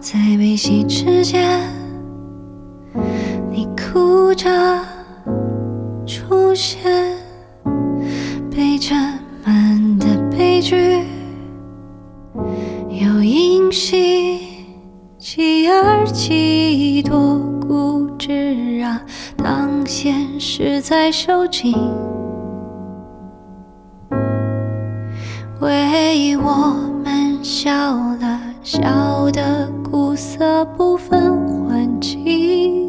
在悲喜之间，你哭着出现，被斟满的悲剧，又因喜极而泣，多固执啊！当现实在收紧，为我们笑了笑的苦涩不分欢喜。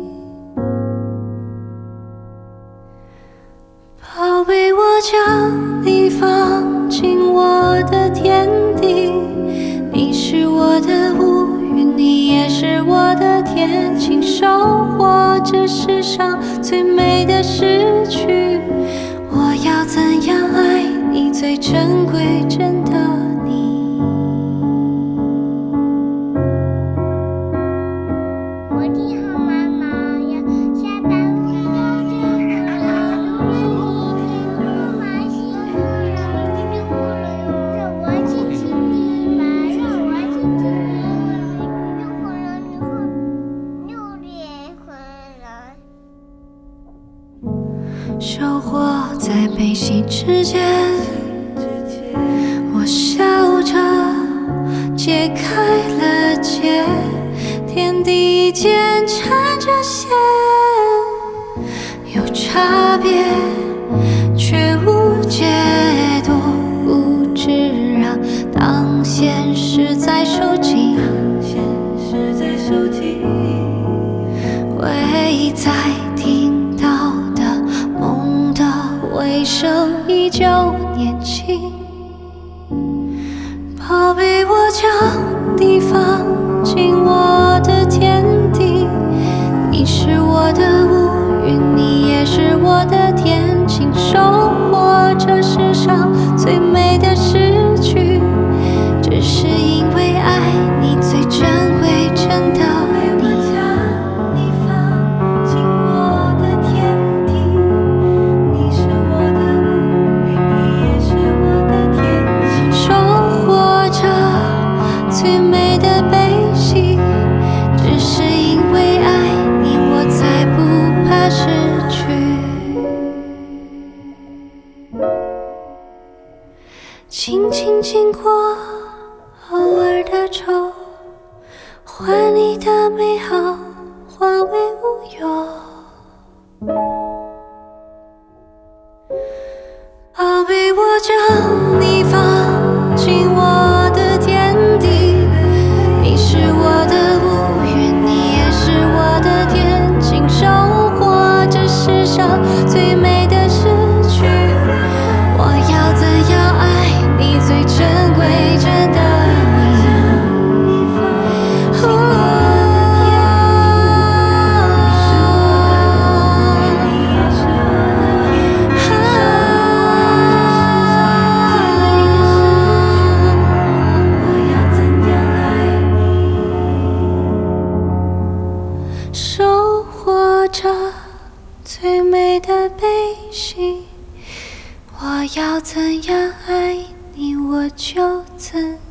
宝贝，我将你放进我的天地，你是我的乌云，你也是我的天，请收获这世上最美的诗句。我要怎样爱你，最珍贵真的你。 我的好妈妈呀，下班回到这了，我妈辛苦了，辛苦了，让我亲亲你吧，让我亲亲你，辛苦了，6点回来。 收获在悲喜之间，我笑着解开了结，天地间缠着线，有差别却无解，多固执啊！当现实在收紧，唯在听到的梦的尾声依旧年轻。宝贝，我将你放进我的天地，你是我的乌云，你也是我的天，请收获这世上最美的诗句。只是因为爱你，最珍贵真的你。最美的悲喜，只是因为爱你，我才不怕失去。轻轻经过偶尔的愁，换你的美好化为乌有。宝贝，我将你放进我的天地，你是我的乌云，你也是我的天，请收获这世上最美的诗句。我要怎样爱你，最珍贵真的你。收获着最美的悲喜，我要怎样爱你，我就怎